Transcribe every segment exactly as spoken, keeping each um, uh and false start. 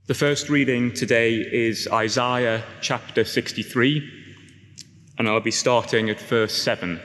The first reading today is Isaiah chapter sixty-three, and I'll be starting at verse seven.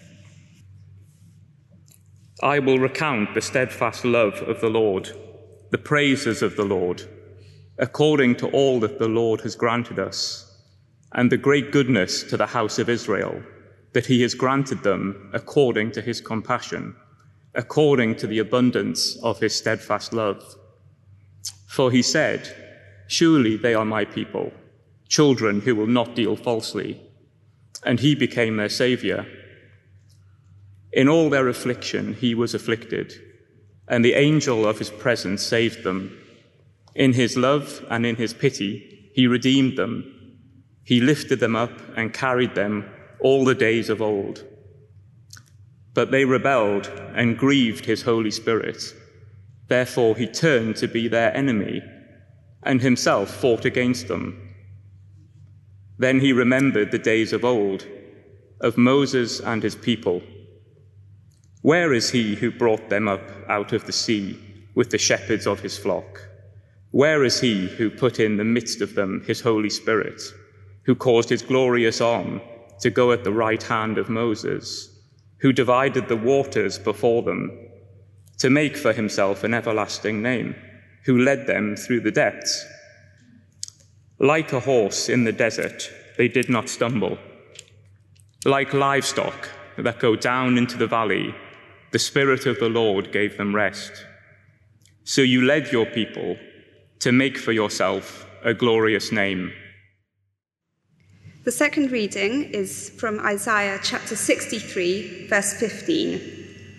I will recount the steadfast love of the Lord, the praises of the Lord, according to all that the Lord has granted us, and the great goodness to the house of Israel, that he has granted them according to his compassion, according to the abundance of his steadfast love. For he said, surely they are my people, children who will not deal falsely. And he became their saviour. In all their affliction he was afflicted, and the angel of his presence saved them. In his love and in his pity he redeemed them. He lifted them up and carried them all the days of old. But they rebelled and grieved his Holy Spirit. Therefore he turned to be their enemy, and himself fought against them. Then he remembered the days of old, of Moses and his people. Where is he who brought them up out of the sea with the shepherds of his flock? Where is he who put in the midst of them his Holy Spirit, who caused his glorious arm to go at the right hand of Moses, who divided the waters before them, to make for himself an everlasting name, who led them through the depths? Like a horse in the desert, they did not stumble. Like livestock that go down into the valley, the Spirit of the Lord gave them rest. So you led your people to make for yourself a glorious name. The second reading is from Isaiah chapter sixty-three, verse fifteen.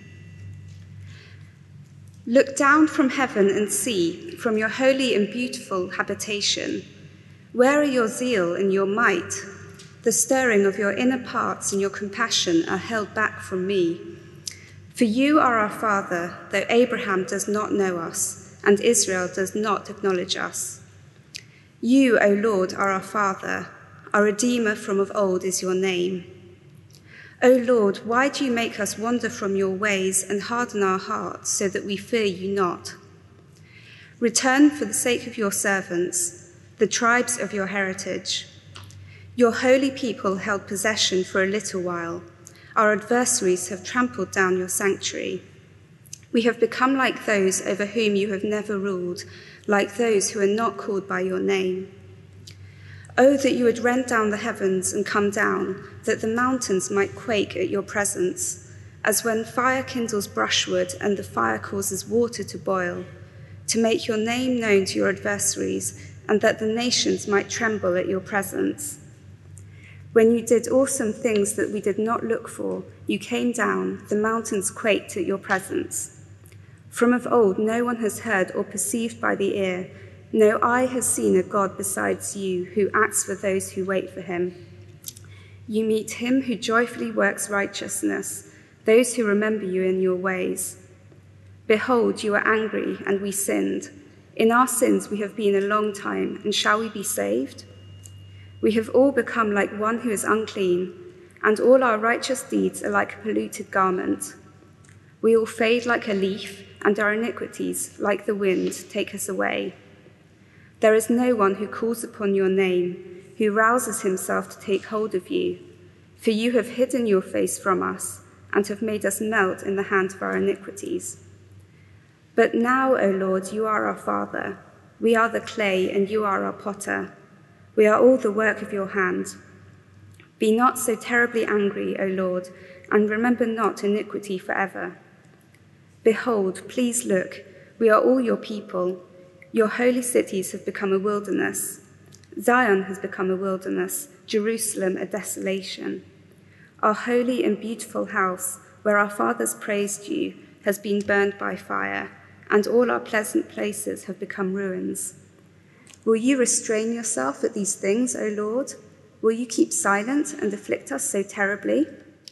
Look down from heaven and see, from your holy and beautiful habitation. Where are your zeal and your might? The stirring of your inner parts and your compassion are held back from me. For you are our Father, though Abraham does not know us, and Israel does not acknowledge us. You, O Lord, are our Father. Our Redeemer from of old is your name. O Lord, why do you make us wander from your ways and harden our hearts so that we fear you not? Return for the sake of your servants, the tribes of your heritage. Your holy people held possession for a little while. Our adversaries have trampled down your sanctuary. We have become like those over whom you have never ruled, like those who are not called by your name. Oh, that you would rend down the heavens and come down, that the mountains might quake at your presence, as when fire kindles brushwood and the fire causes water to boil, to make your name known to your adversaries, and that the nations might tremble at your presence. When you did awesome things that we did not look for, you came down, the mountains quaked at your presence. From of old no one has heard or perceived by the ear, no eye has seen a God besides you, who acts for those who wait for him. You meet him who joyfully works righteousness, those who remember you in your ways. Behold, you are angry, and we sinned. In our sins we have been a long time, and shall we be saved? We have all become like one who is unclean, and all our righteous deeds are like a polluted garment. We all fade like a leaf, and our iniquities, like the wind, take us away. There is no one who calls upon your name, who rouses himself to take hold of you. For you have hidden your face from us, and have made us melt in the hand of our iniquities. But now, O Lord, you are our Father. We are the clay, and you are our potter. We are all the work of your hand. Be not so terribly angry, O Lord, and remember not iniquity forever. Behold, please look, we are all your people. Your holy cities have become a wilderness. Zion has become a wilderness, Jerusalem a desolation. Our holy and beautiful house, where our fathers praised you, has been burned by fire, and all our pleasant places have become ruins. Will you restrain yourself at these things, O Lord? Will you keep silent and afflict us so terribly?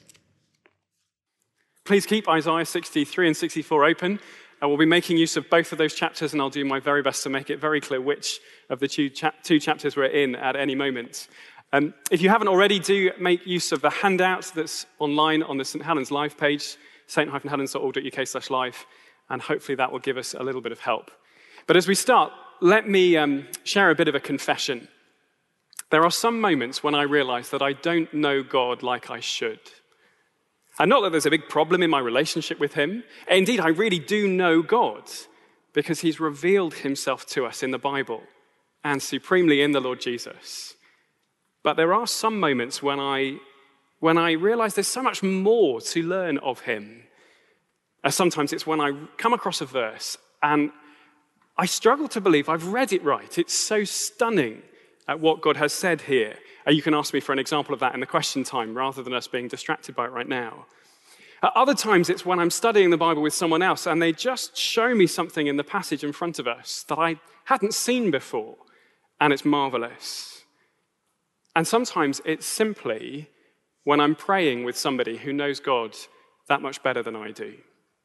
Please keep Isaiah sixty-three and sixty-four open. Uh, we'll be making use of both of those chapters, and I'll do my very best to make it very clear which of the two, cha- two chapters we're in at any moment. Um, if you haven't already, do make use of the handout that's online on the St Helens Live page, st helens dot org dot uk slash live, and hopefully that will give us a little bit of help. But as we start, let me um, share a bit of a confession. There are some moments when I realize that I don't know God like I should. And not that there's a big problem in my relationship with him. Indeed, I really do know God because he's revealed himself to us in the Bible and supremely in the Lord Jesus. But there are some moments when I, when I realize there's so much more to learn of him. Uh, sometimes it's when I come across a verse and I struggle to believe I've read it right. It's so stunning at what God has said here. Uh, you can ask me for an example of that in the question time rather than us being distracted by it right now. At other times, it's when I'm studying the Bible with someone else and they just show me something in the passage in front of us that I hadn't seen before, and it's marvelous. And sometimes it's simply when I'm praying with somebody who knows God that much better than I do.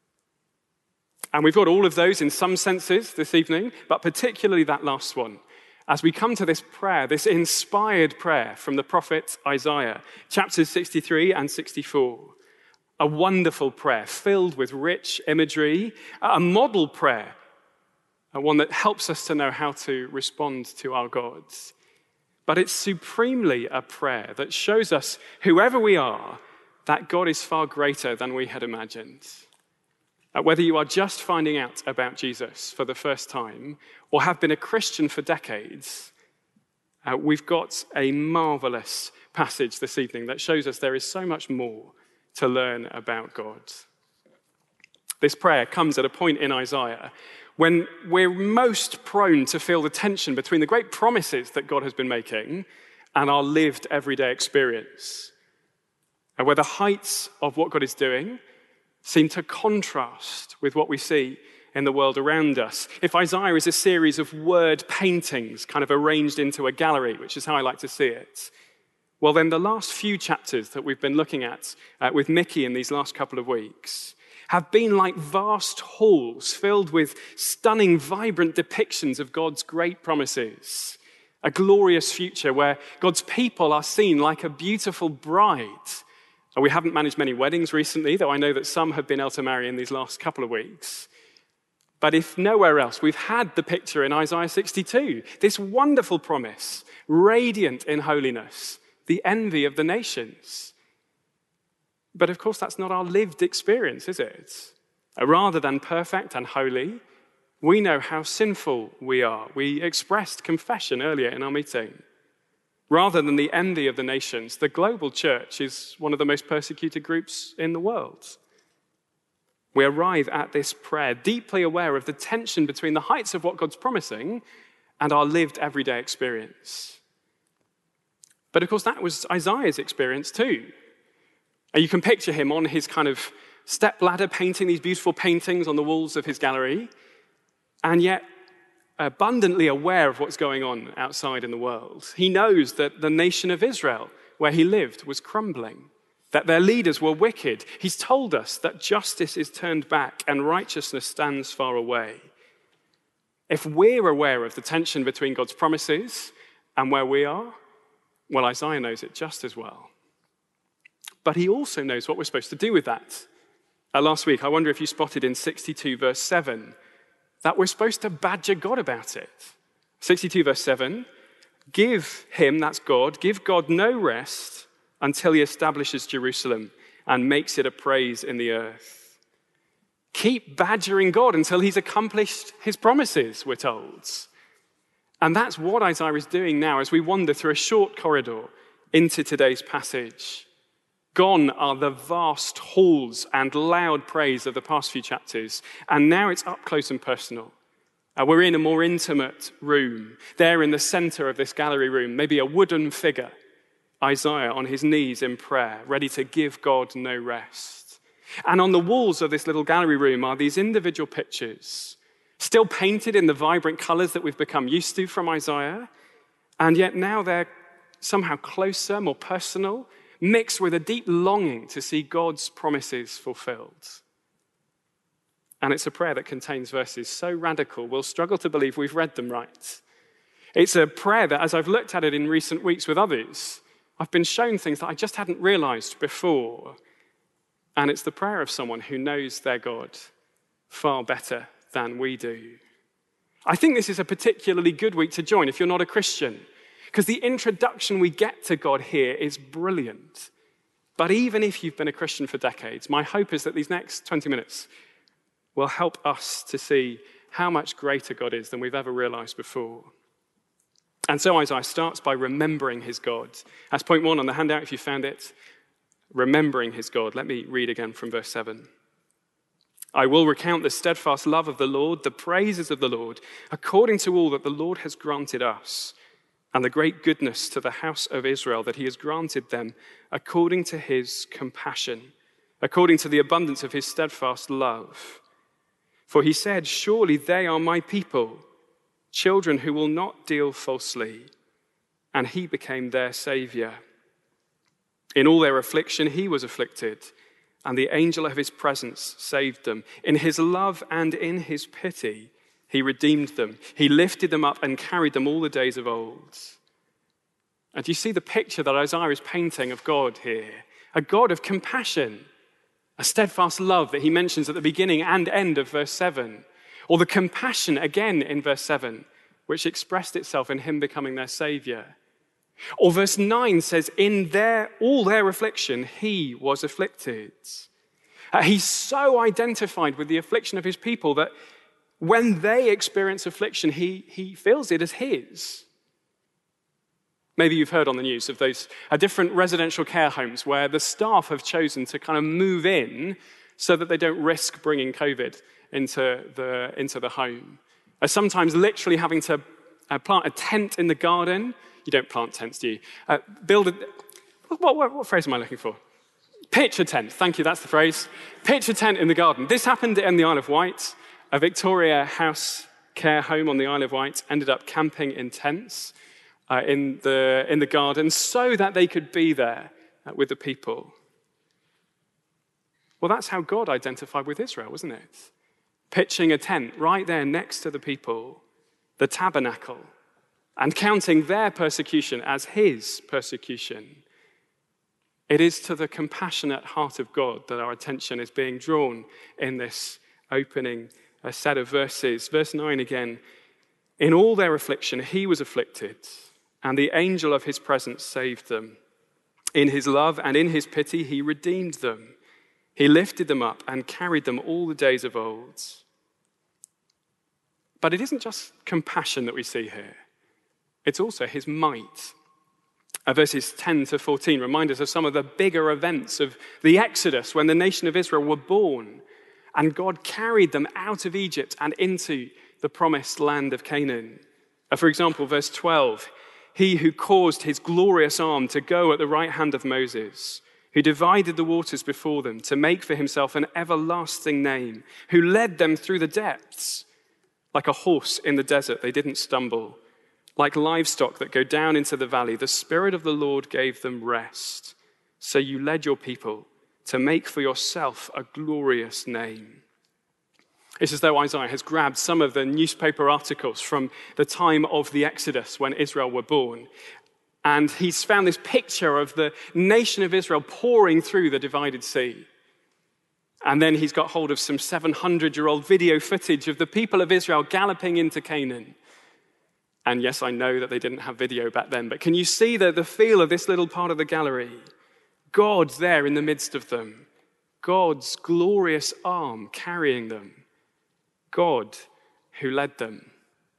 And we've got all of those in some senses this evening, but particularly that last one. As we come to this prayer, this inspired prayer from the prophet Isaiah, chapters sixty-three and sixty-four, a wonderful prayer filled with rich imagery, a model prayer, one that helps us to know how to respond to our God. But it's supremely a prayer that shows us, whoever we are, that God is far greater than we had imagined. Uh, whether you are just finding out about Jesus for the first time or have been a Christian for decades, uh, we've got a marvelous passage this evening that shows us there is so much more to learn about God. This prayer comes at a point in Isaiah when we're most prone to feel the tension between the great promises that God has been making and our lived everyday experience, and where the heights of what God is doing seem to contrast with what we see in the world around us. If Isaiah is a series of word paintings kind of arranged into a gallery, which is how I like to see it, well, then the last few chapters that we've been looking at uh, with Mickey in these last couple of weeks have been like vast halls filled with stunning, vibrant depictions of God's great promises, a glorious future where God's people are seen like a beautiful bride. We haven't managed many weddings recently, though I know that some have been able to marry in these last couple of weeks. But if nowhere else, we've had the picture in Isaiah sixty-two, this wonderful promise, radiant in holiness, the envy of the nations. But of course, that's not our lived experience, is it? Rather than perfect and holy, we know how sinful we are. We expressed confession earlier in our meeting. Rather than the envy of the nations, the global church is one of the most persecuted groups in the world. We arrive at this prayer deeply aware of the tension between the heights of what God's promising and our lived everyday experience. But of course, that was Isaiah's experience too. And you can picture him on his kind of stepladder painting these beautiful paintings on the walls of his gallery, and yet abundantly aware of what's going on outside in the world. He knows that the nation of Israel, where he lived, was crumbling, that their leaders were wicked. He's told us that justice is turned back and righteousness stands far away. If we're aware of the tension between God's promises and where we are, well, Isaiah knows it just as well. But he also knows what we're supposed to do with that. Uh, last week, I wonder if you spotted in sixty-two verse seven, that we're supposed to badger God about it. sixty-two verse seven, give him, that's God, give God no rest until he establishes Jerusalem and makes it a praise in the earth. Keep badgering God until he's accomplished his promises, we're told. And that's what Isaiah is doing now as we wander through a short corridor into today's passage. Gone are the vast halls and loud praise of the past few chapters, and now it's up close and personal. Uh, we're in a more intimate room. There in the center of this gallery room, maybe a wooden figure, Isaiah on his knees in prayer, ready to give God no rest. And on the walls of this little gallery room are these individual pictures, still painted in the vibrant colors that we've become used to from Isaiah, and yet now they're somehow closer, more personal, mixed with a deep longing to see God's promises fulfilled. And it's a prayer that contains verses so radical, we'll struggle to believe we've read them right. It's a prayer that, as I've looked at it in recent weeks with others, I've been shown things that I just hadn't realized before. And it's the prayer of someone who knows their God far better than we do. I think this is a particularly good week to join if you're not a Christian, because the introduction we get to God here is brilliant. But even if you've been a Christian for decades, my hope is that these next twenty minutes will help us to see how much greater God is than we've ever realized before. And so Isaiah starts by remembering his God. That's point one on the handout if you found it. Remembering his God. Let me read again from verse seven. I will recount the steadfast love of the Lord, the praises of the Lord, according to all that the Lord has granted us, and the great goodness to the house of Israel that he has granted them, according to his compassion, according to the abundance of his steadfast love. For he said, surely they are my people, children who will not deal falsely, and he became their savior. In all their affliction, he was afflicted, and the angel of his presence saved them. In his love and in his pity, he redeemed them. He lifted them up and carried them all the days of old. And you see the picture that Isaiah is painting of God here, a God of compassion, a steadfast love that he mentions at the beginning and end of verse seven, or the compassion again in verse seven, which expressed itself in him becoming their savior. Or verse nine says, in their all their affliction, he was afflicted. Uh, he's so identified with the affliction of his people that when they experience affliction, he, he feels it as his. Maybe you've heard on the news of those uh, different residential care homes where the staff have chosen to kind of move in so that they don't risk bringing COVID into the, into the home. Uh, sometimes literally having to uh, plant a tent in the garden. You don't plant tents, do you? Uh, build a... What, what, what phrase am I looking for? Pitch a tent. Thank you, that's the phrase. Pitch a tent in the garden. This happened in the Isle of Wight. A Victoria House care home on the Isle of Wight ended up camping in tents uh, in, the, in the garden so that they could be there uh, with the people. Well, that's how God identified with Israel, wasn't it? Pitching a tent right there next to the people, the tabernacle, and counting their persecution as his persecution. It is to the compassionate heart of God that our attention is being drawn in this opening uh, set of verses. Verse nine again, in all their affliction he was afflicted, and the angel of his presence saved them. In his love and in his pity he redeemed them. He lifted them up and carried them all the days of old. But it isn't just compassion that we see here. It's also his might. Uh, verses ten to fourteen remind us of some of the bigger events of the Exodus when the nation of Israel were born and God carried them out of Egypt and into the promised land of Canaan. Uh, for example, verse twelve, he who caused his glorious arm to go at the right hand of Moses, who divided the waters before them to make for himself an everlasting name, who led them through the depths. Like a horse in the desert, they didn't stumble. Like livestock that go down into the valley, the Spirit of the Lord gave them rest. So you led your people to make for yourself a glorious name. It's as though Isaiah has grabbed some of the newspaper articles from the time of the Exodus when Israel were born. And he's found this picture of the nation of Israel pouring through the divided sea. And then he's got hold of some seven hundred year old video footage of the people of Israel galloping into Canaan. And yes, I know that they didn't have video back then, but can you see the, the feel of this little part of the gallery? God's there in the midst of them. God's glorious arm carrying them. God who led them.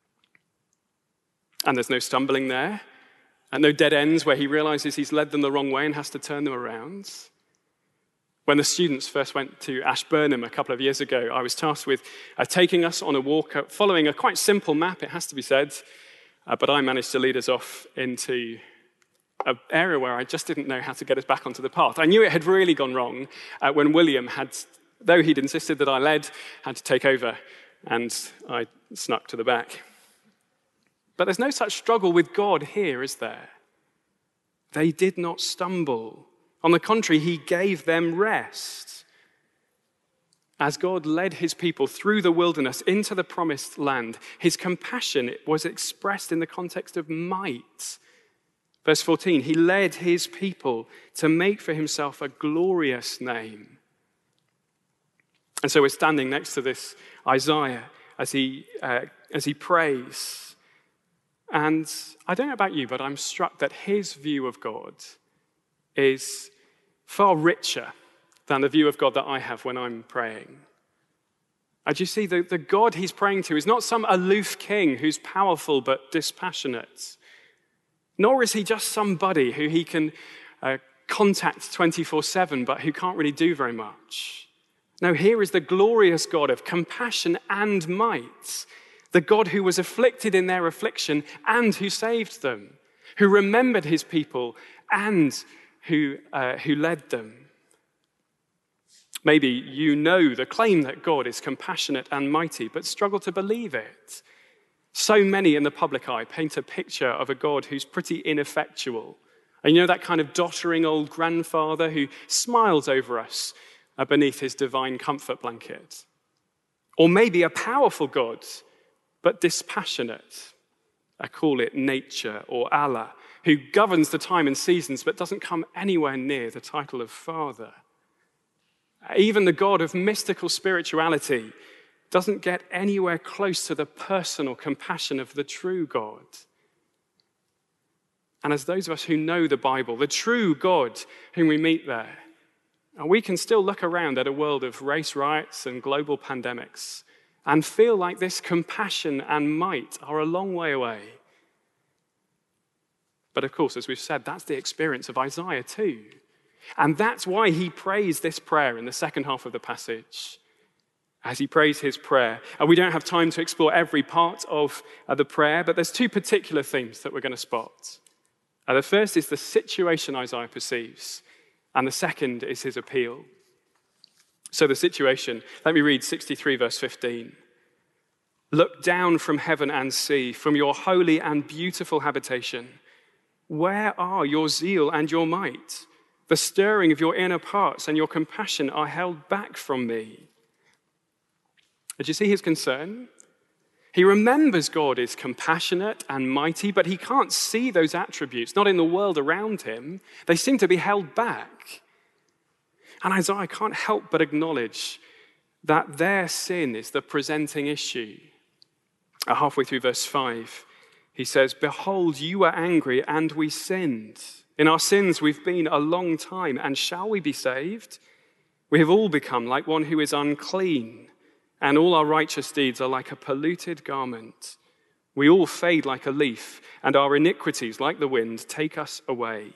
And there's no stumbling there, and no dead ends where he realizes he's led them the wrong way and has to turn them around. When the students first went to Ashburnham a couple of years ago, I was tasked with uh, taking us on a walk, uh, following a quite simple map, it has to be said, uh, but I managed to lead us off into an area where I just didn't know how to get us back onto the path. I knew it had really gone wrong uh, when William had, though he'd insisted that I led, had to take over, and I snuck to the back. But there's no such struggle with God here, is there? They did not stumble. On the contrary, he gave them rest. As God led his people through the wilderness into the promised land, his compassion was expressed in the context of might. Verse fourteen, he led his people to make for himself a glorious name. And so we're standing next to this Isaiah as he uh, as he prays. And I don't know about you, but I'm struck that his view of God is far richer than the view of God that I have when I'm praying. As you see, the, the God he's praying to is not some aloof king who's powerful but dispassionate, nor is he just somebody who he can uh, contact twenty-four seven but who can't really do very much. No, here is the glorious God of compassion and might, the God who was afflicted in their affliction and who saved them, who remembered his people and who, uh, who led them. Maybe you know the claim that God is compassionate and mighty, but struggle to believe it. So many in the public eye paint a picture of a God who's pretty ineffectual. And you know that kind of doddering old grandfather who smiles over us beneath his divine comfort blanket. Or maybe a powerful God, but dispassionate. I call it nature or Allah, who governs the time and seasons, but doesn't come anywhere near the title of Father. Even the God of mystical spirituality doesn't get anywhere close to the personal compassion of the true God. And as those of us who know the Bible, the true God whom we meet there, we can still look around at a world of race riots and global pandemics and feel like this compassion and might are a long way away. But of course, as we've said, that's the experience of Isaiah too. And that's why he prays this prayer in the second half of the passage. As he prays his prayer. And we don't have time to explore every part of uh, the prayer, but there's two particular themes that we're going to spot. Uh, the first is the situation Isaiah perceives, and the second is his appeal. So the situation, let me read sixty-three verse fifteen. Look down from heaven and see, from your holy and beautiful habitation. Where are your zeal and your might? The stirring of your inner parts and your compassion are held back from me. Did you see his concern? He remembers God is compassionate and mighty, but he can't see those attributes, not in the world around him. They seem to be held back. And Isaiah can't help but acknowledge that their sin is the presenting issue. Halfway through verse five, he says, behold, you were angry and we sinned. In our sins we've been a long time, and shall we be saved? We have all become like one who is unclean, and all our righteous deeds are like a polluted garment. We all fade like a leaf, and our iniquities, like the wind, take us away.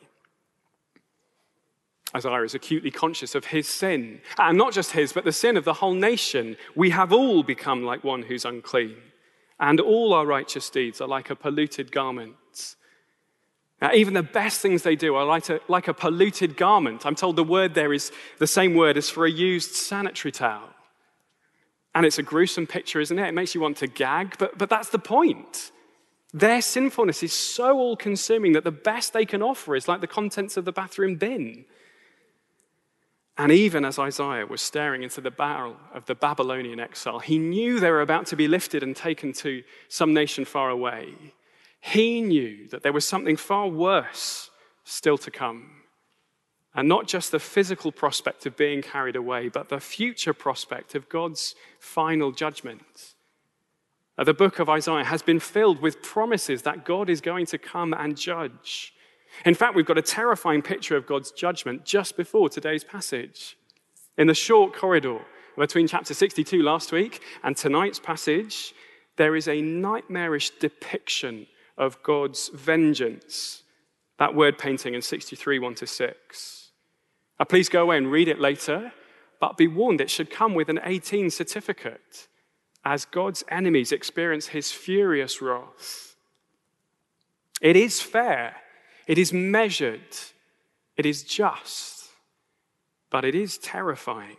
Isaiah is acutely conscious of his sin, and not just his, but the sin of the whole nation. We have all become like one who's unclean, and all our righteous deeds are like a polluted garment. Now, even the best things they do are like a, like a polluted garment. I'm told the word there is the same word as for a used sanitary towel. And it's a gruesome picture, isn't it? It makes you want to gag, but, but that's the point. Their sinfulness is so all-consuming that the best they can offer is like the contents of the bathroom bin. And even as Isaiah was staring into the barrel of the Babylonian exile, he knew they were about to be lifted and taken to some nation far away. He knew that there was something far worse still to come. And not just the physical prospect of being carried away, but the future prospect of God's final judgment. The book of Isaiah has been filled with promises that God is going to come and judge. In fact, we've got a terrifying picture of God's judgment just before today's passage. In the short corridor between chapter sixty-two last week and tonight's passage, there is a nightmarish depiction of God's vengeance. That word painting in sixty-three, one to six. Now, please go away and read it later, but be warned it should come with an eighteen certificate as God's enemies experience his furious wrath. It is fair, it is measured, it is just, but it is terrifying.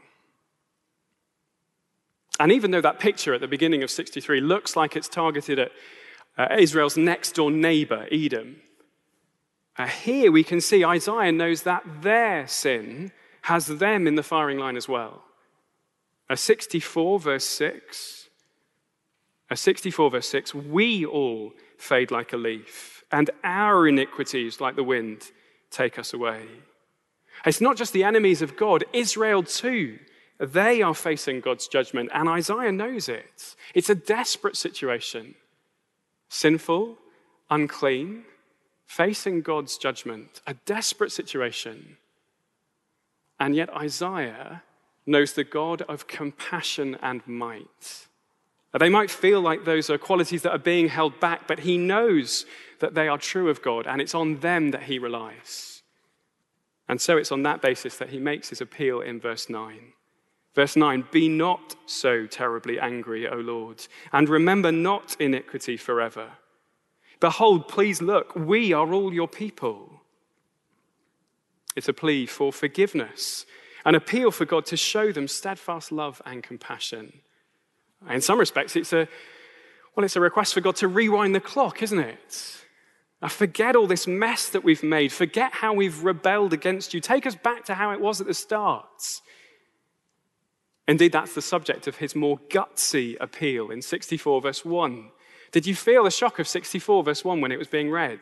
And even though that picture at the beginning of sixty-three looks like it's targeted at uh, Israel's next door neighbor, Edom, Uh, here we can see Isaiah knows that their sin has them in the firing line as well. Uh, sixty-four verse six. Uh, sixty-four verse six. We all fade like a leaf, and our iniquities like the wind take us away. It's not just the enemies of God. Israel too, They are facing God's judgment, and Isaiah knows it. It's a desperate situation. Sinful, unclean, facing God's judgment, a desperate situation. And yet Isaiah knows the God of compassion and might. They might feel like those are qualities that are being held back, but he knows that they are true of God, and it's on them that he relies. And so it's on that basis that he makes his appeal in verse nine. Verse nine, be not so terribly angry, O Lord, and remember not iniquity forever. Behold, please look, we are all your people. It's a plea for forgiveness, an appeal for God to show them steadfast love and compassion. In some respects, it's a, well, it's a request for God to rewind the clock, isn't it? Now, forget all this mess that we've made. Forget how we've rebelled against you. Take us back to how it was at the start. Indeed, that's the subject of his more gutsy appeal in sixty-four verse one. Did you feel the shock of sixty-four verse one when it was being read?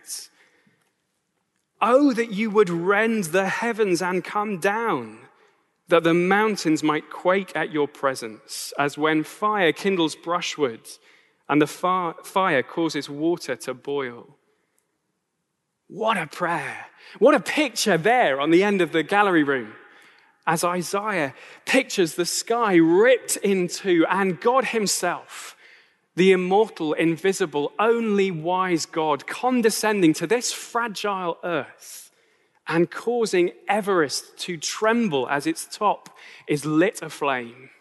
Oh, that you would rend the heavens and come down, that the mountains might quake at your presence, as when fire kindles brushwood and the far- fire causes water to boil. What a prayer. What a picture there on the end of the gallery room, as Isaiah pictures the sky ripped in two and God himself, the immortal, invisible, only wise God, condescending to this fragile earth and causing Everest to tremble as its top is lit aflame.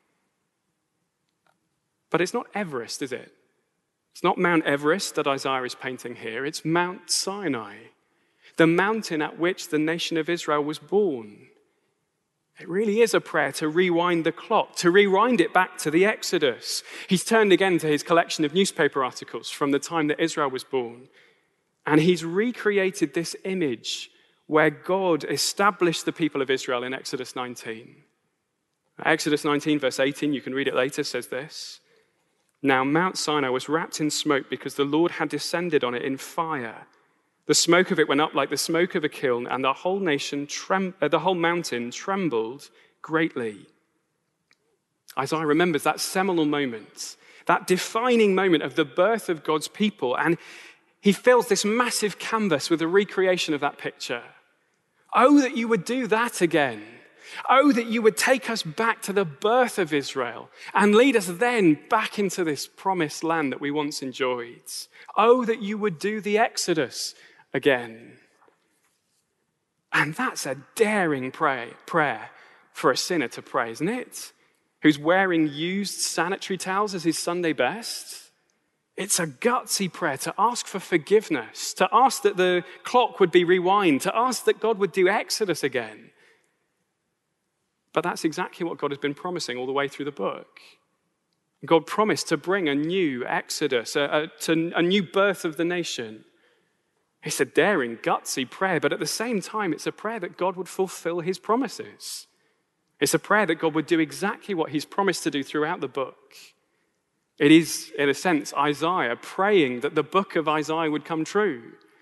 But it's not Everest, is it? It's not Mount Everest that Isaiah is painting here. It's Mount Sinai, the mountain at which the nation of Israel was born. It really is a prayer to rewind the clock, to rewind it back to the Exodus. He's turned again to his collection of newspaper articles from the time that Israel was born. And he's recreated this image where God established the people of Israel in Exodus nineteen. Exodus nineteen, verse eighteen, you can read it later, says this. Now Mount Sinai was wrapped in smoke because the Lord had descended on it in fire. The smoke of it went up like the smoke of a kiln, and the whole nation, trem- uh, the whole mountain trembled greatly. Isaiah remembers that seminal moment, that defining moment of the birth of God's people, and he fills this massive canvas with a recreation of that picture. Oh, that you would do that again. Oh, that you would take us back to the birth of Israel and lead us then back into this promised land that we once enjoyed. Oh, that you would do the Exodus again. And that's a daring pray, prayer for a sinner to pray, isn't it? Who's wearing used sanitary towels as his Sunday best. It's a gutsy prayer to ask for forgiveness, to ask that the clock would be rewind, to ask that God would do Exodus again. But that's exactly what God has been promising all the way through the book. God promised to bring a new Exodus, a, a, to, a new birth of the nation. It's a daring, gutsy prayer, but at the same time, it's a prayer that God would fulfill his promises. It's a prayer that God would do exactly what he's promised to do throughout the book. It is, in a sense, Isaiah praying that the book of Isaiah would come true.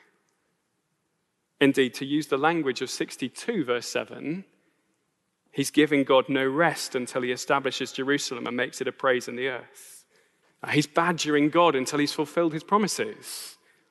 Indeed, to use the language of sixty-two, verse seven, he's giving God no rest until he establishes Jerusalem and makes it a praise in the earth. He's badgering God until he's fulfilled his promises.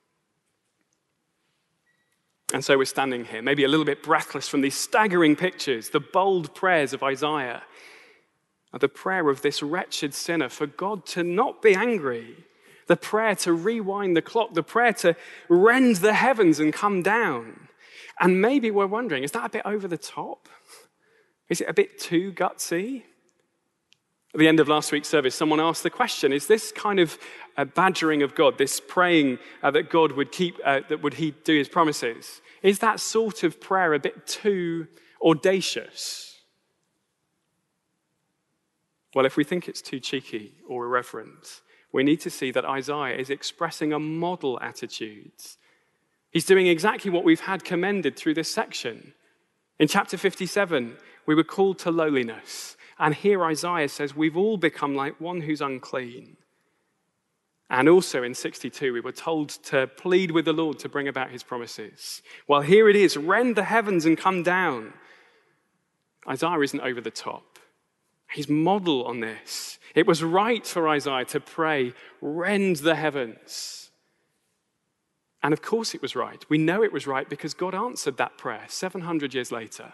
And so we're standing here, maybe a little bit breathless from these staggering pictures, the bold prayers of Isaiah, the prayer of this wretched sinner for God to not be angry, the prayer to rewind the clock, the prayer to rend the heavens and come down. And maybe we're wondering, is that a bit over the top? Is it a bit too gutsy? At the end of last week's service, someone asked the question, is this kind of a badgering of God, this praying uh, that God would keep, uh, that would he do his promises, is that sort of prayer a bit too audacious? Well, if we think it's too cheeky or irreverent, we need to see that Isaiah is expressing a model attitude. He's doing exactly what we've had commended through this section. In chapter fifty-seven, we were called to lowliness. And here Isaiah says, we've all become like one who's unclean. And also in sixty-two, we were told to plead with the Lord to bring about his promises. Well, here it is, rend the heavens and come down. Isaiah isn't over the top. He's model on this. It was right for Isaiah to pray, rend the heavens. And of course it was right. We know it was right because God answered that prayer seven hundred years later.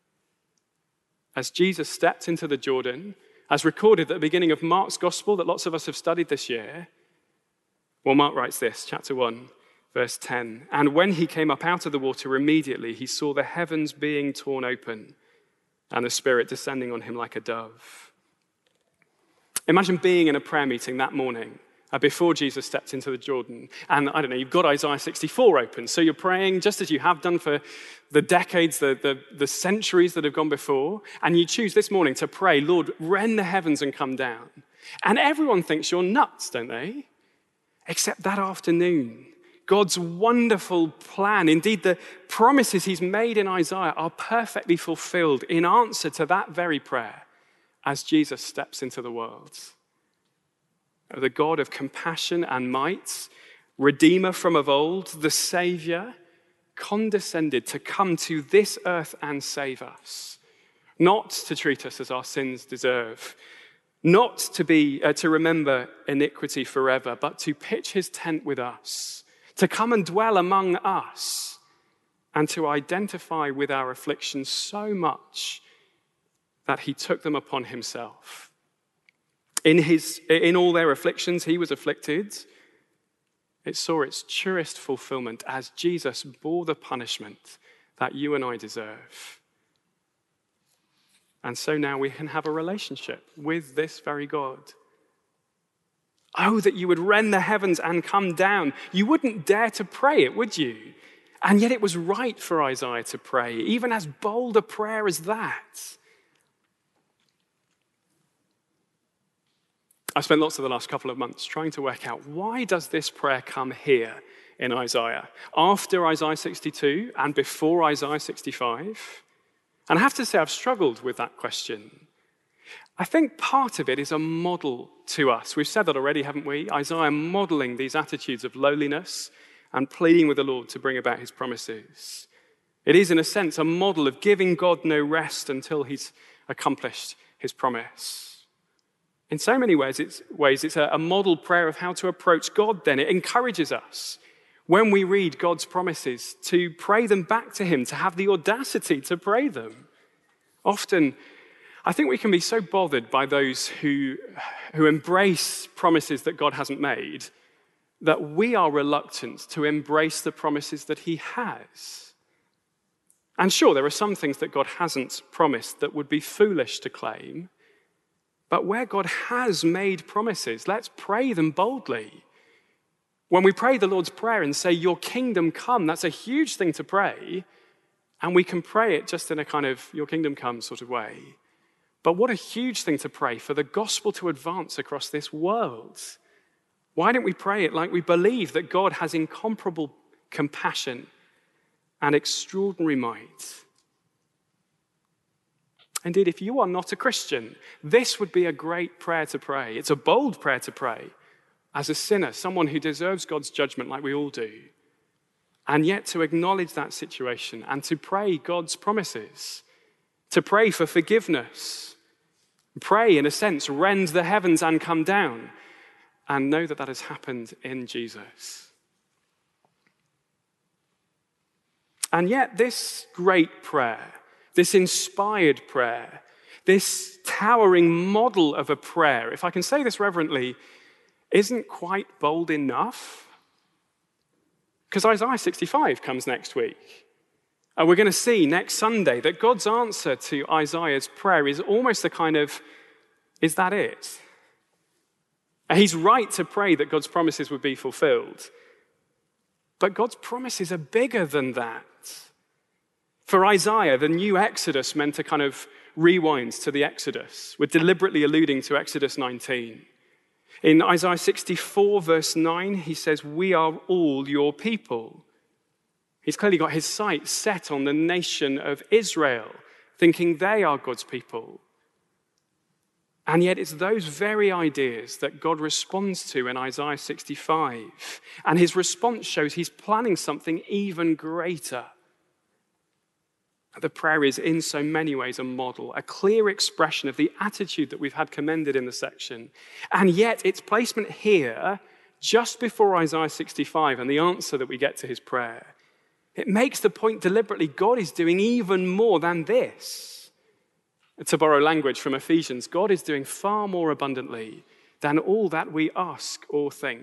As Jesus stepped into the Jordan, as recorded at the beginning of Mark's gospel that lots of us have studied this year, well, Mark writes this, chapter one, verse ten. And when he came up out of the water, immediately he saw the heavens being torn open and the Spirit descending on him like a dove. Imagine being in a prayer meeting that morning uh, before Jesus stepped into the Jordan. And I don't know, you've got Isaiah sixty-four open. So you're praying just as you have done for the decades, the, the, the centuries that have gone before. And you choose this morning to pray, Lord, rend the heavens and come down. And everyone thinks you're nuts, don't they? Except that afternoon, God's wonderful plan, indeed the promises he's made in Isaiah, are perfectly fulfilled in answer to that very prayer as Jesus steps into the world. The God of compassion and might, Redeemer from of old, the Savior, condescended to come to this earth and save us, not to treat us as our sins deserve, not to be uh, to remember iniquity forever, but to pitch his tent with us, to come and dwell among us, and to identify with our afflictions so much that he took them upon himself. In his, in all their afflictions, he was afflicted. It saw its truest fulfillment as Jesus bore the punishment that you and I deserve. And so now we can have a relationship with this very God. Oh, that you would rend the heavens and come down. You wouldn't dare to pray it, would you? And yet it was right for Isaiah to pray, even as bold a prayer as that. I've spent lots of the last couple of months trying to work out, why does this prayer come here in Isaiah? After Isaiah sixty-two and before Isaiah sixty-five? And I have to say I've struggled with that question. I think part of it is a model to us. We've said that already, haven't we? Isaiah modeling these attitudes of lowliness and pleading with the Lord to bring about his promises. It is, in a sense, a model of giving God no rest until he's accomplished his promise. In so many ways, it's, ways, it's a, a model prayer of how to approach God then. It encourages us, when we read God's promises, to pray them back to him, to have the audacity to pray them. Often, I think we can be so bothered by those who, who embrace promises that God hasn't made that we are reluctant to embrace the promises that he has. And sure, there are some things that God hasn't promised that would be foolish to claim, but where God has made promises, let's pray them boldly. When we pray the Lord's Prayer and say, your kingdom come, that's a huge thing to pray, and we can pray it just in a kind of your kingdom come sort of way. But what a huge thing to pray for the gospel to advance across this world. Why don't we pray it like we believe that God has incomparable compassion and extraordinary might? Indeed, if you are not a Christian, this would be a great prayer to pray. It's a bold prayer to pray as a sinner, someone who deserves God's judgment like we all do. And yet to acknowledge that situation and to pray God's promises, to pray for forgiveness, pray, in a sense, rend the heavens and come down, and know that that has happened in Jesus. And yet this great prayer, this inspired prayer, this towering model of a prayer, if I can say this reverently, isn't quite bold enough. Because Isaiah sixty-five comes next week. And we're going to see next Sunday that God's answer to Isaiah's prayer is almost a kind of, is that it? And he's right to pray that God's promises would be fulfilled. But God's promises are bigger than that. For Isaiah, the new Exodus meant a kind of rewind to the Exodus. We're deliberately alluding to Exodus nineteen. In Isaiah sixty-four, verse nine, he says, we are all your people. He's clearly got his sights set on the nation of Israel, thinking they are God's people. And yet it's those very ideas that God responds to in Isaiah sixty-five. And his response shows he's planning something even greater. The prayer is in so many ways a model, a clear expression of the attitude that we've had commended in the section. And yet its placement here, just before Isaiah sixty-five and the answer that we get to his prayer, it makes the point deliberately God is doing even more than this. To borrow language from Ephesians, God is doing far more abundantly than all that we ask or think.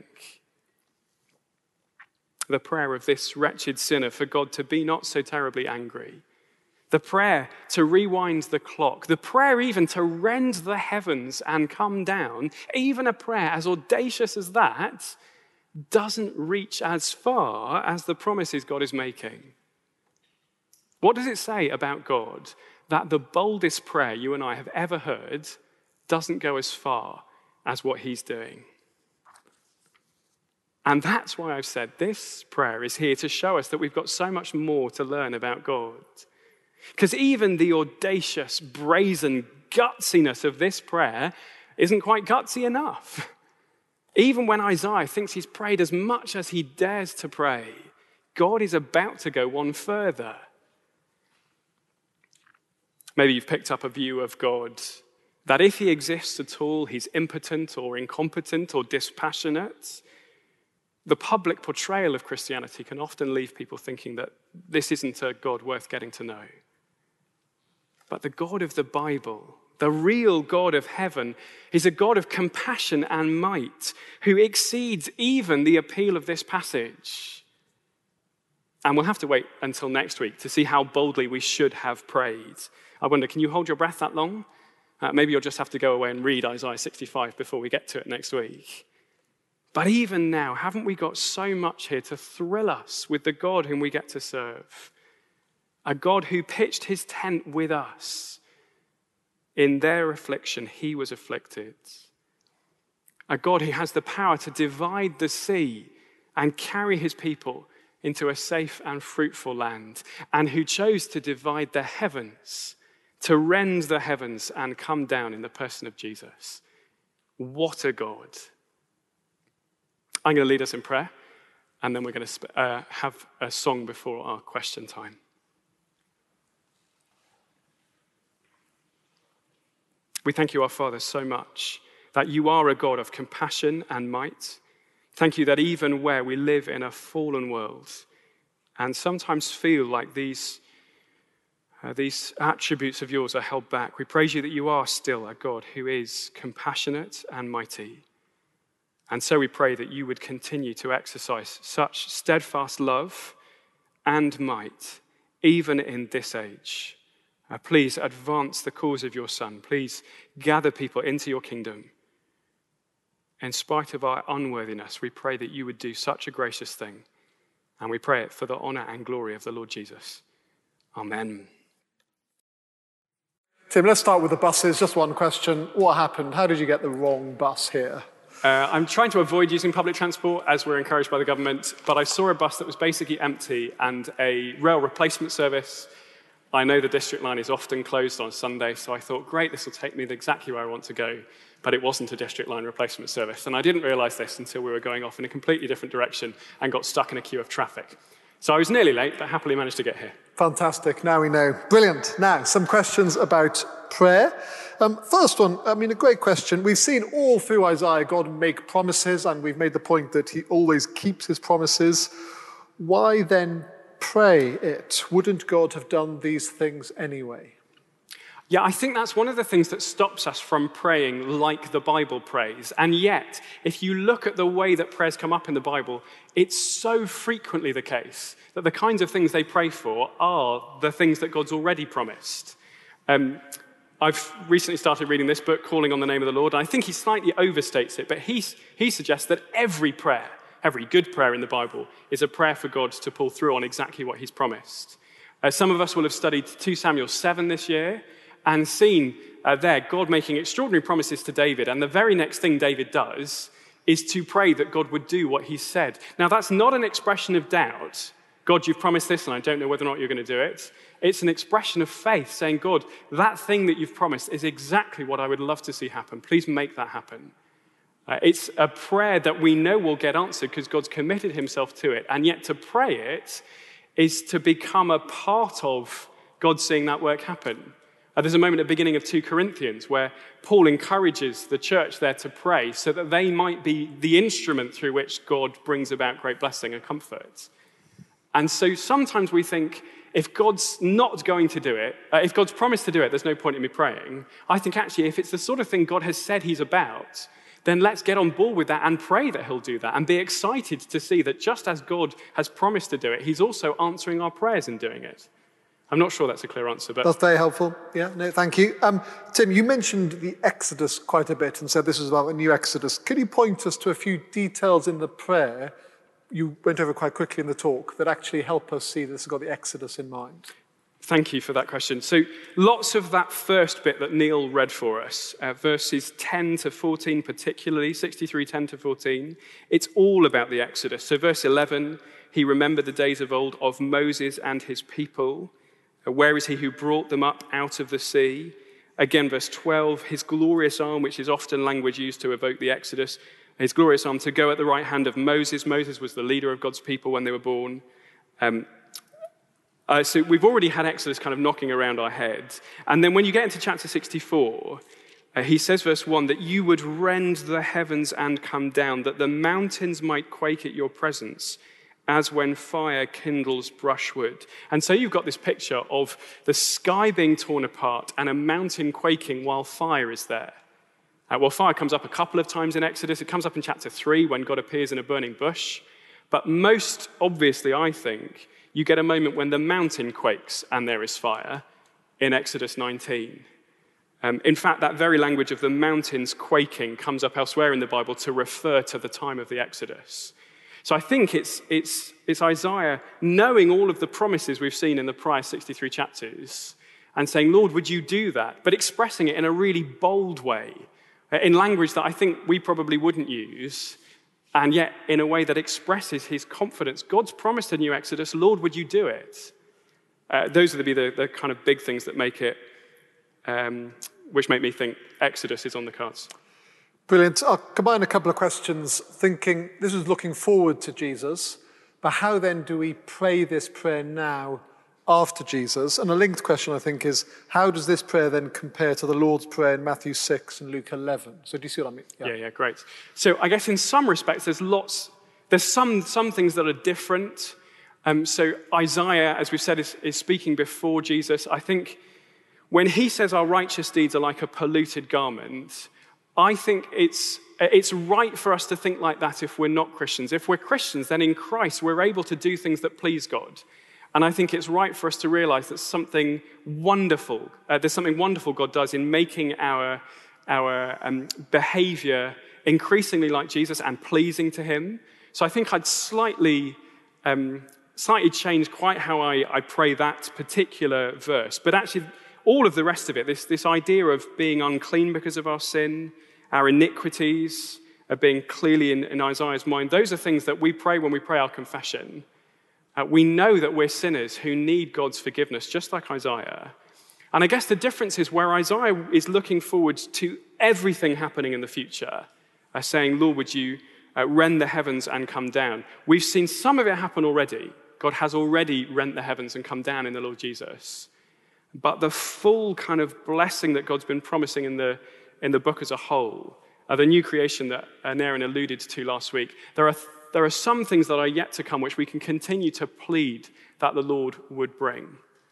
The prayer of this wretched sinner for God to be not so terribly angry. The prayer to rewind the clock. The prayer even to rend the heavens and come down. Even a prayer as audacious as that doesn't reach as far as the promises God is making. What does it say about God that the boldest prayer you and I have ever heard doesn't go as far as what he's doing? And that's why I've said this prayer is here to show us that we've got so much more to learn about God. Because even the audacious, brazen gutsiness of this prayer isn't quite gutsy enough. Even when Isaiah thinks he's prayed as much as he dares to pray, God is about to go one further. Maybe you've picked up a view of God that if he exists at all, he's impotent or incompetent or dispassionate. The public portrayal of Christianity can often leave people thinking that this isn't a God worth getting to know. But the God of the Bible, the real God of heaven, is a God of compassion and might who exceeds even the appeal of this passage. And we'll have to wait until next week to see how boldly we should have prayed. I wonder, can you hold your breath that long? Uh, maybe you'll just have to go away and read Isaiah sixty-five before we get to it next week. But even now, haven't we got so much here to thrill us with the God whom we get to serve? A God who pitched his tent with us. In their affliction, he was afflicted. A God who has the power to divide the sea and carry his people into a safe and fruitful land, and who chose to divide the heavens, to rend the heavens and come down in the person of Jesus. What a God. I'm going to lead us in prayer, and then we're going to uh, have a song before our question time. We thank you, our Father, so much that you are a God of compassion and might. Thank you that even where we live in a fallen world and sometimes feel like these, uh, these attributes of yours are held back, we praise you that you are still a God who is compassionate and mighty. And so we pray that you would continue to exercise such steadfast love and might, even in this age. Uh, please advance the cause of your Son. Please gather people into your kingdom. In spite of our unworthiness, we pray that you would do such a gracious thing. And we pray it for the honor and glory of the Lord Jesus. Amen. Tim, let's start with the buses. Just one question. What happened? How did you get the wrong bus here? Uh, I'm trying to avoid using public transport as we're encouraged by the government, but I saw a bus that was basically empty and a rail replacement service. I know the district line is often closed on Sunday, so I thought, great, this will take me exactly where I want to go. But it wasn't a district line replacement service. And I didn't realize this until we were going off in a completely different direction and got stuck in a queue of traffic. So I was nearly late, but happily managed to get here. Fantastic. Now we know. Brilliant. Now, some questions about prayer. Um, first one, I mean, a great question. We've seen all through Isaiah God make promises, and we've made the point that he always keeps his promises. Why then pray it? Wouldn't God have done these things anyway? Yeah, I think that's one of the things that stops us from praying like the Bible prays. And yet, if you look at the way that prayers come up in the Bible, it's so frequently the case that the kinds of things they pray for are the things that God's already promised. Um, I've recently started reading this book, Calling on the Name of the Lord, and I think he slightly overstates it, but he, he suggests that every prayer, every good prayer in the Bible, is a prayer for God to pull through on exactly what he's promised. Uh, some of us will have studied Second Samuel seven this year, and seen uh, there God making extraordinary promises to David. And the very next thing David does is to pray that God would do what he said. Now, that's not an expression of doubt. God, you've promised this, and I don't know whether or not you're going to do it. It's an expression of faith, saying, God, that thing that you've promised is exactly what I would love to see happen. Please make that happen. Uh, it's a prayer that we know will get answered because God's committed himself to it. And yet to pray it is to become a part of God seeing that work happen. Uh, there's a moment at the beginning of two Corinthians where Paul encourages the church there to pray so that they might be the instrument through which God brings about great blessing and comfort. And so sometimes we think, if God's not going to do it, uh, if God's promised to do it, there's no point in me praying. I think actually if it's the sort of thing God has said he's about, then let's get on board with that and pray that he'll do that and be excited to see that just as God has promised to do it, he's also answering our prayers in doing it. I'm not sure that's a clear answer, but... That's very helpful. Yeah, no, thank you. Um, Tim, you mentioned the Exodus quite a bit and said this is about the new Exodus. Can you point us to a few details in the prayer you went over quite quickly in the talk that actually help us see this has got the Exodus in mind? Thank you for that question. So lots of that first bit that Neil read for us, uh, verses ten to fourteen particularly, sixty-three, ten to fourteen, it's all about the Exodus. So verse eleven, he remembered the days of old of Moses and his people. Uh, where is he who brought them up out of the sea? Again, verse twelve, his glorious arm, which is often language used to evoke the Exodus, his glorious arm to go at the right hand of Moses. Moses was the leader of God's people when they were born. Um, Uh, so we've already had Exodus kind of knocking around our heads. And then when you get into chapter sixty-four, uh, he says, verse one, that you would rend the heavens and come down, that the mountains might quake at your presence, as when fire kindles brushwood. And so you've got this picture of the sky being torn apart and a mountain quaking while fire is there. Uh, well, fire comes up a couple of times in Exodus. It comes up in chapter three when God appears in a burning bush. But most obviously, I think, you get a moment when the mountain quakes and there is fire in Exodus nineteen. Um, in fact, that very language of the mountains quaking comes up elsewhere in the Bible to refer to the time of the Exodus. So I think it's, it's, it's Isaiah knowing all of the promises we've seen in the prior sixty-three chapters and saying, Lord, would you do that? But expressing it in a really bold way, in language that I think we probably wouldn't use, and yet in a way that expresses his confidence. God's promised a new Exodus. Lord, would you do it? Uh, those would be the, the kind of big things that make it, um, which make me think Exodus is on the cards. Brilliant. I'll combine a couple of questions, thinking this is looking forward to Jesus, but how then do we pray this prayer now after Jesus? And a linked question, I think, is how does this prayer then compare to the Lord's Prayer in Matthew six and Luke eleven? So do you see what I mean? Yeah, yeah, yeah great. So I guess in some respects, there's lots, there's some, some things that are different. Um, so Isaiah, as we've said, is, is speaking before Jesus. I think when he says our righteous deeds are like a polluted garment, I think it's it's right for us to think like that if we're not Christians. If we're Christians, then in Christ, we're able to do things that please God. And I think it's right for us to realize that something wonderful, uh, there's something wonderful God does in making our, our um, behavior increasingly like Jesus and pleasing to him. So I think I'd slightly, um, slightly change quite how I, I pray that particular verse. But actually, all of the rest of it, this, this idea of being unclean because of our sin, our iniquities, of being clearly in, in Isaiah's mind, those are things that we pray when we pray our confession. Uh, we know that we're sinners who need God's forgiveness, just like Isaiah. And I guess the difference is where Isaiah is looking forward to everything happening in the future, uh, saying, Lord, would you uh, rend the heavens and come down? We've seen some of it happen already. God has already rent the heavens and come down in the Lord Jesus. But the full kind of blessing that God's been promising in the, in the book as a whole, uh, the new creation that uh, Naren alluded to last week, there are th- There are some things that are yet to come which we can continue to plead that the Lord would bring.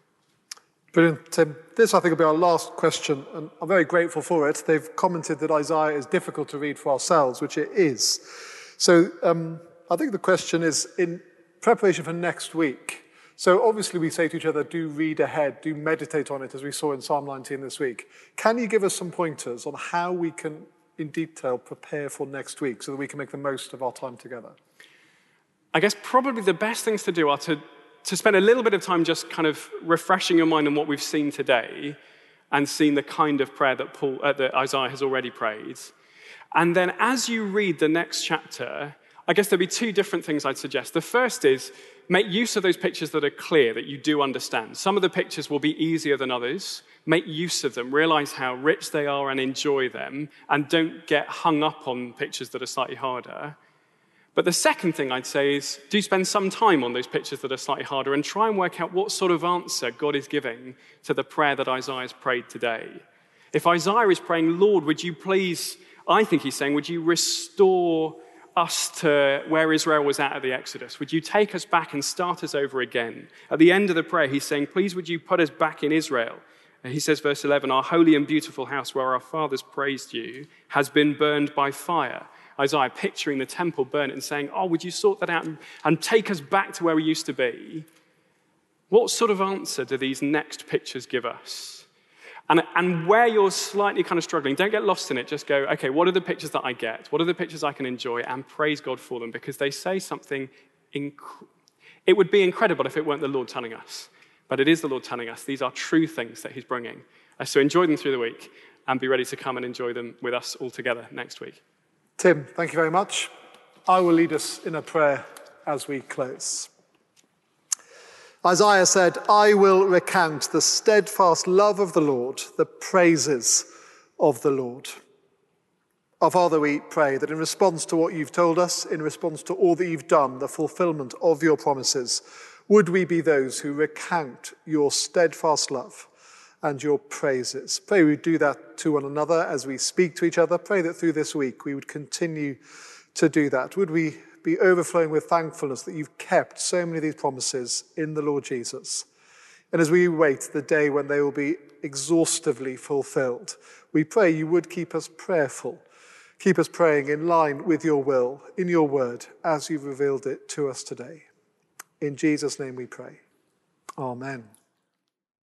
Brilliant, Tim. This, I think, will be our last question, and I'm very grateful for it. They've commented that Isaiah is difficult to read for ourselves, which it is. So um, I think the question is, in preparation for next week, so obviously we say to each other, do read ahead, do meditate on it, as we saw in Psalm nineteen this week. Can you give us some pointers on how we can, in detail, prepare for next week so that we can make the most of our time together? I guess probably the best things to do are to, to spend a little bit of time just kind of refreshing your mind on what we've seen today and seeing the kind of prayer that, Paul, uh, that Isaiah has already prayed. And then as you read the next chapter, I guess there'll be two different things I'd suggest. The first is make use of those pictures that are clear, that you do understand. Some of the pictures will be easier than others. Make use of them, realize how rich they are and enjoy them, and don't get hung up on pictures that are slightly harder. But the second thing I'd say is do spend some time on those pictures that are slightly harder and try and work out what sort of answer God is giving to the prayer that Isaiah's prayed today. If Isaiah is praying, Lord, would you please, I think he's saying, would you restore us to where Israel was at at the Exodus? Would you take us back and start us over again? At the end of the prayer, he's saying, please would you put us back in Israel? And he says, verse eleven, our holy and beautiful house where our fathers praised you has been burned by fire. Isaiah picturing the temple burnt and saying, oh, would you sort that out and, and take us back to where we used to be? What sort of answer do these next pictures give us? And, and where you're slightly kind of struggling, don't get lost in it. Just go, okay, what are the pictures that I get? What are the pictures I can enjoy? And praise God for them, because they say something, inc- it would be incredible if it weren't the Lord telling us. But it is the Lord telling us these are true things that he's bringing. So enjoy them through the week and be ready to come and enjoy them with us all together next week. Tim, thank you very much. I will lead us in a prayer as we close. Isaiah said, I will recount the steadfast love of the Lord, the praises of the Lord. Our Father, we pray that in response to what you've told us, in response to all that you've done, the fulfillment of your promises, would we be those who recount your steadfast love and your praises. Pray we do that to one another as we speak to each other. Pray that through this week we would continue to do that. Would we be overflowing with thankfulness that you've kept so many of these promises in the Lord Jesus. And as we wait the day when they will be exhaustively fulfilled, we pray you would keep us prayerful, keep us praying in line with your will, in your word, as you've revealed it to us today. In Jesus' name we pray. Amen.